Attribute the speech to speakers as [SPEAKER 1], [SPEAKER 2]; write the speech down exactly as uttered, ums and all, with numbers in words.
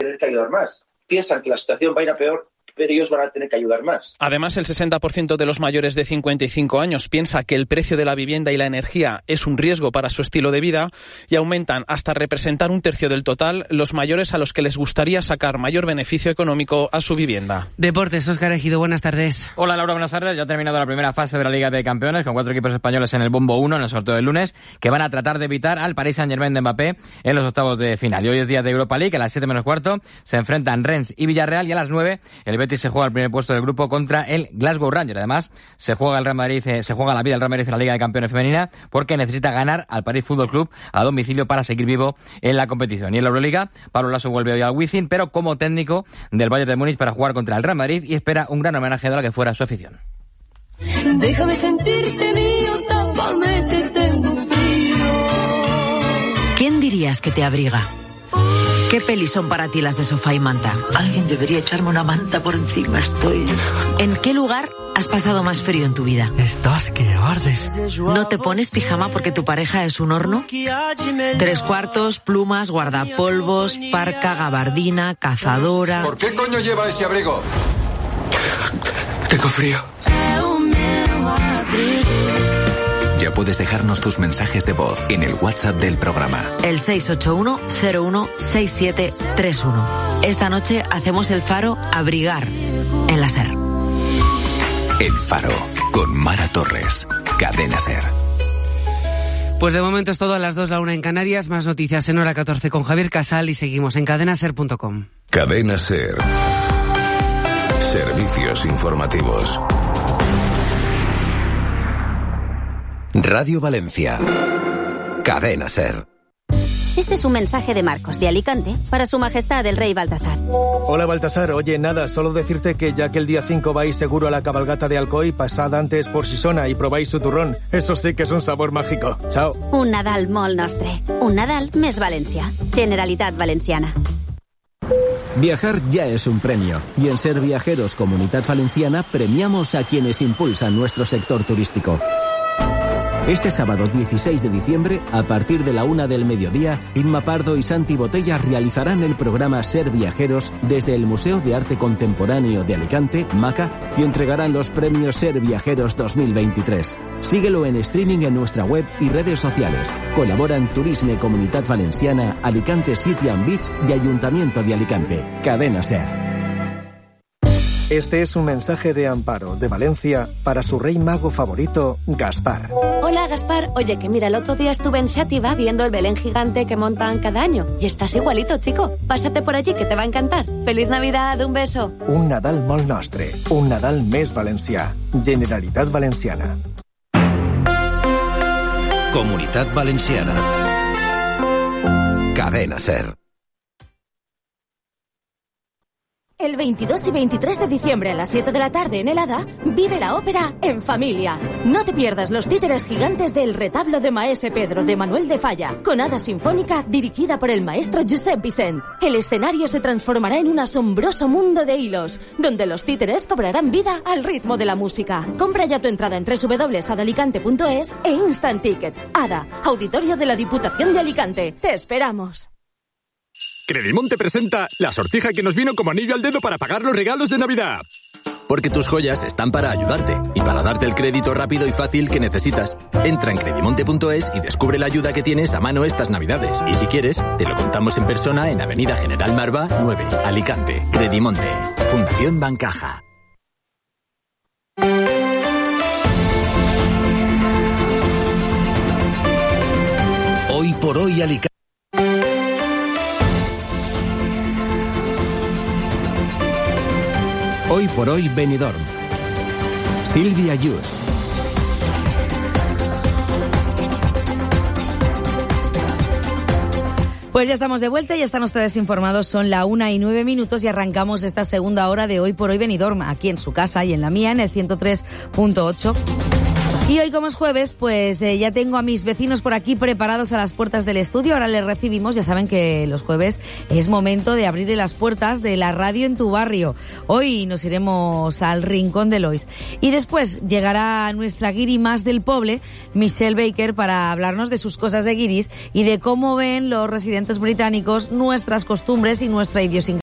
[SPEAKER 1] tener que ayudar más. Piensan que la situación va a ir a peor, pero ellos van a tener que ayudar más.
[SPEAKER 2] Además, el sesenta por ciento de los mayores de cincuenta y cinco años piensa que el precio de la vivienda y la energía es un riesgo para su estilo de vida y aumentan hasta representar un tercio del total los mayores a los que les gustaría sacar mayor beneficio económico a su vivienda.
[SPEAKER 3] Deportes, Óscar Ejido, buenas tardes.
[SPEAKER 4] Hola Laura, buenas tardes. Ya ha terminado la primera fase de la Liga de Campeones con cuatro equipos españoles en el bombo uno en el sorteo del lunes que van a tratar de evitar al Paris Saint-Germain de Mbappé en los octavos de final. Y hoy es día de Europa League, a las siete menos cuarto se enfrentan Rennes y Villarreal y a las nueve el Betis se juega el primer puesto del grupo contra el Glasgow Rangers. Además, se juega el Real Madrid, eh, se juega la vida del Real Madrid en la Liga de Campeones femenina porque necesita ganar al París Fútbol Club a domicilio para seguir vivo en la competición. Y en la Euroliga, Pablo Lasso vuelve hoy al Wizzing, pero como técnico del Bayern de Múnich para jugar contra el Real Madrid y espera un gran homenaje de la que fuera su afición.
[SPEAKER 5] Déjame sentirte mío, tápame que tengo frío.
[SPEAKER 6] ¿Quién dirías que te abriga? ¿Qué pelis son para ti las de sofá y manta?
[SPEAKER 7] Alguien debería echarme una manta por encima, estoy...
[SPEAKER 6] ¿En qué lugar has pasado más frío en tu vida?
[SPEAKER 8] Estás que ardes.
[SPEAKER 6] ¿No te pones pijama porque tu pareja es un horno? Tres cuartos, plumas, guardapolvos, parca, gabardina, cazadora...
[SPEAKER 9] ¿Por qué coño lleva ese abrigo?
[SPEAKER 8] Tengo frío.
[SPEAKER 10] Ya puedes dejarnos tus mensajes de voz en el WhatsApp del programa.
[SPEAKER 6] El seis ocho uno cero uno seis siete tres uno. Esta noche hacemos el Faro Abrigar en la SER.
[SPEAKER 10] El Faro con Mara Torres. Cadena SER.
[SPEAKER 3] Pues de momento es todo, a las dos, la una en Canarias. Más noticias en hora catorce con Javier Casal y seguimos en cadena ser punto com.
[SPEAKER 10] Cadena SER. Servicios informativos. Radio Valencia. Cadena SER.
[SPEAKER 11] Este es un mensaje de Marcos de Alicante para Su Majestad el Rey Baltasar.
[SPEAKER 12] Hola Baltasar, oye, nada, solo decirte que ya que el día cinco vais seguro a la cabalgata de Alcoy, pasad antes por Sisona y probáis su turrón. Eso sí que es un sabor mágico. Chao.
[SPEAKER 11] Un Nadal molt nostre. Un Nadal més Valencia. Generalitat Valenciana.
[SPEAKER 13] Viajar ya es un premio y en Ser Viajeros Comunitat Valenciana premiamos a quienes impulsan nuestro sector turístico. Este sábado dieciséis de diciembre, a partir de la una del mediodía, Inma Pardo y Santi Botella realizarán el programa Ser Viajeros desde el Museo de Arte Contemporáneo de Alicante, MACA, y entregarán los premios Ser Viajeros dos mil veintitrés. Síguelo en streaming en nuestra web y redes sociales. Colaboran Turisme Comunitat Valenciana, Alicante City and Beach y Ayuntamiento de Alicante. Cadena SER.
[SPEAKER 12] Este es un mensaje de Amparo, de Valencia, para su rey mago favorito, Gaspar.
[SPEAKER 14] Hola, Gaspar. Oye, que mira, el otro día estuve en Xàtiva viendo el Belén gigante que montan cada año. Y estás igualito, chico. Pásate por allí, que te va a encantar. ¡Feliz Navidad! Un beso.
[SPEAKER 12] Un Nadal molt nostre. Un Nadal més valencià. Generalitat Valenciana.
[SPEAKER 10] Comunitat Valenciana. Cadena SER.
[SPEAKER 15] El veintidós y veintitrés de diciembre a las siete de la tarde en el Hada, vive la ópera en familia. No te pierdas los títeres gigantes del Retablo de Maese Pedro de Manuel de Falla, con Hada Sinfónica dirigida por el maestro Josep Vicent. El escenario se transformará en un asombroso mundo de hilos, donde los títeres cobrarán vida al ritmo de la música. Compra ya tu entrada en doble u doble u doble u punto adalicante punto es e Instant Ticket. Hada, Auditorio de la Diputación de Alicante. Te esperamos.
[SPEAKER 16] Credimonte presenta la sortija que nos vino como anillo al dedo para pagar los regalos de Navidad.
[SPEAKER 17] Porque tus joyas están para ayudarte y para darte el crédito rápido y fácil que necesitas. Entra en credimonte punto es y descubre la ayuda que tienes a mano estas Navidades. Y si quieres, te lo contamos en persona en Avenida General Marva nueve, Alicante. Credimonte, Fundación Bancaja.
[SPEAKER 10] Hoy por hoy Alicante.
[SPEAKER 13] Hoy por hoy Benidorm. Silvia Yus.
[SPEAKER 18] Pues ya estamos de vuelta, ya están ustedes informados, son la una y nueve minutos y arrancamos esta segunda hora de Hoy por Hoy Benidorm, aquí en su casa y en la mía, en el ciento tres punto ocho. Y hoy, como es jueves, pues eh, ya tengo a mis vecinos por aquí preparados a las puertas del estudio. Ahora les recibimos. Ya saben que los jueves es momento de abrirle las puertas de la radio en tu barrio. Hoy nos iremos al Rincón de Lois. Y después llegará nuestra guiri más del poble, Michelle Baker, para hablarnos de sus cosas de guiris y de cómo ven los residentes británicos nuestras costumbres y nuestra idiosincrasia.